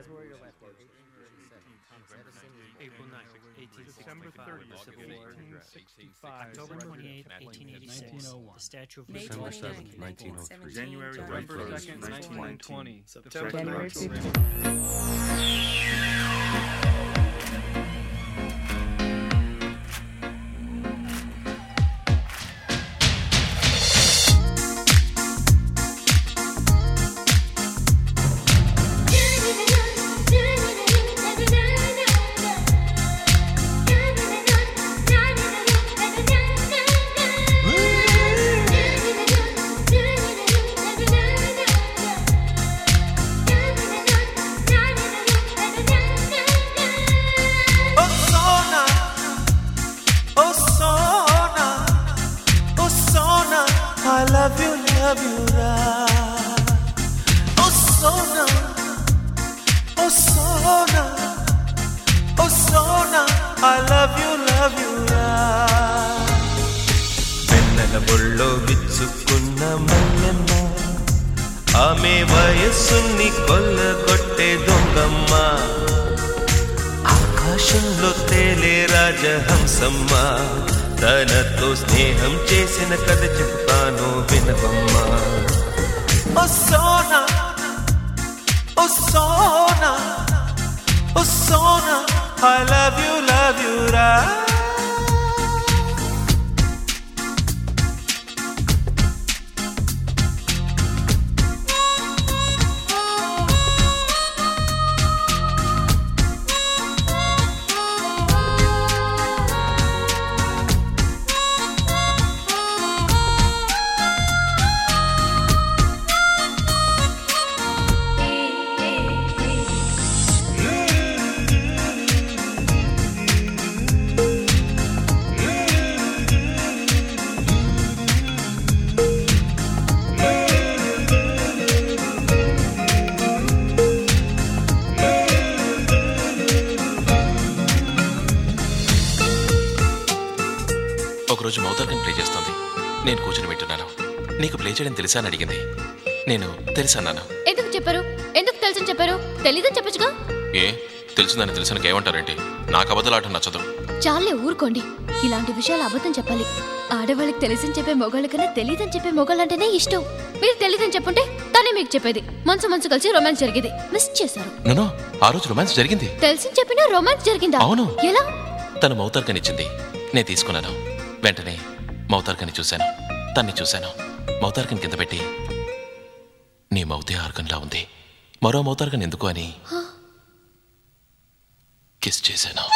April 9th, 1865, December 30th, Civil War, 1865, October 28th, 1886, the Statue of May Liberty, 29th, 1917, January November 2nd, 1920, September January 15th. I love you, oh Sona, oh Sona, oh Sona, I love you, వెన్నెల బొళ్ళో విచ్చుకున్న మల్లెమ్మ, ఆమె వయస్సుని కొల్లగొట్టే దొంగమ్మ, ఆకాశంలో తేలే రాజహంసమ్మ, తనతో స్నేహం చేసిన కథ చెప్తాను వినవమ్మా. ఓ సోనా, ఓ సోనా, ఓ Sona, I love you రా. ఒకరోజు మౌతర్గన్ ప్లే చేస్తోంది. నేను కూర్చుని వింటున్నాను. నీకు ప్లే చేయడం తెలుసా అని అడిగింది. నేను తెలుసన్నాను. ఎందుకు చెప్పారు? ఎందుకు తెలుసని చెప్పారు? తెలీదని చెప్పొచ్చుగా. ఏ తెలిసిందని తెలిసిన ఏమంటారేంటి? నాకు అబద్ధాలాట నచ్చదు. చాలే ఊరుకోండి. ఇలాంటి విషయాలు అబద్ధం చెప్పాలి. ఆడవాళ్ళకి తెలిసని చెప్పే మొగాళ్ళ కన్నా తెలీదని చెప్పే మొగాళ్ళంటేనే ఇష్టం. మీరు తెలీదని చెప్పుంటే తనే మీకు చెప్పేది. మనసు కలిసి రొమాన్స్ జరిగేది. మిస్ చేశారు. నో, ఆ రోజు రొమాన్స్ జరిగింది. తెలిసి చెప్పినా రొమాన్స్ జరిగిందా? అవును. ఎలా? తను మౌతర్గన్ ఇచ్చింది, నేను తీసుకున్నాను. వెంటనే మౌతార్గన్ని చూశాను, తన్ని చూశాను. మౌతార్గన్ కింద పెట్టి, నీ మౌతే ఆర్గన్లా ఉంది, మరో మౌతార్గన్ ఎందుకు అని కిస్ చేశాను.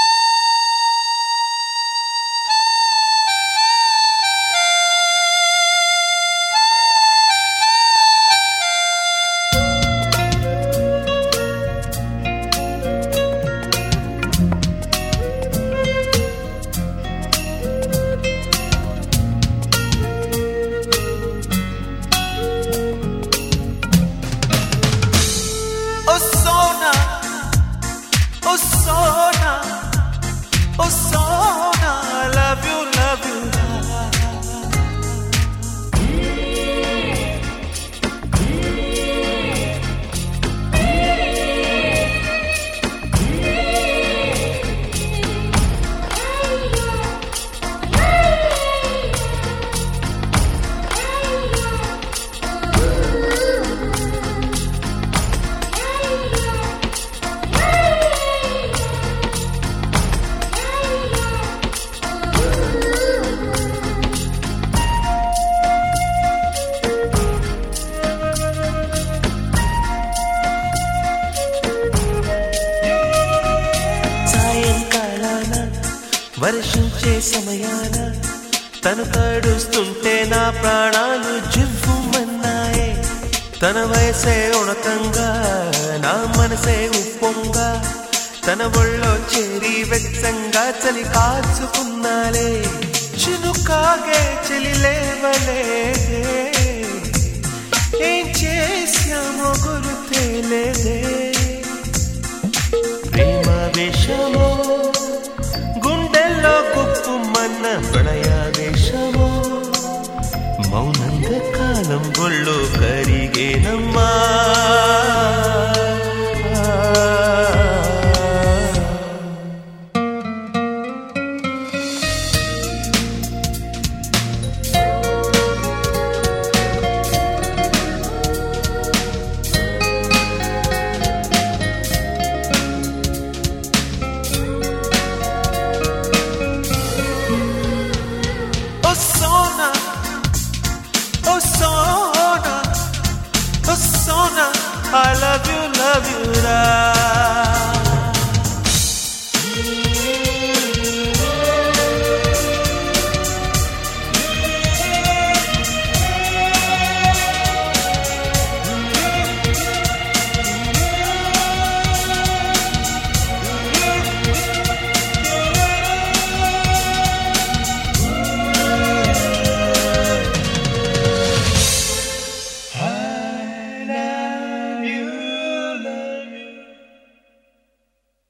వర్షించే సమయాన తను తడుస్తుంటే నా ప్రాణాలు జివ్వుమన్నాయే. తన వయసే ఉణకంగా నా మనసే ఉప్పొంగా తన ఒళ్ళో చేరి వెచ్చంగా చలి కాచుకున్నాలే. చినుకాగే చలి లేవలేదే, ఏం చేశామో గుర్తేలేదే. ప్రేమ వేషమో గుండెల్లో గుప్పుమన్న ప్రణయావేశమో మౌనంగా కాలం గొళ్ళు కరిగేనమ్మా.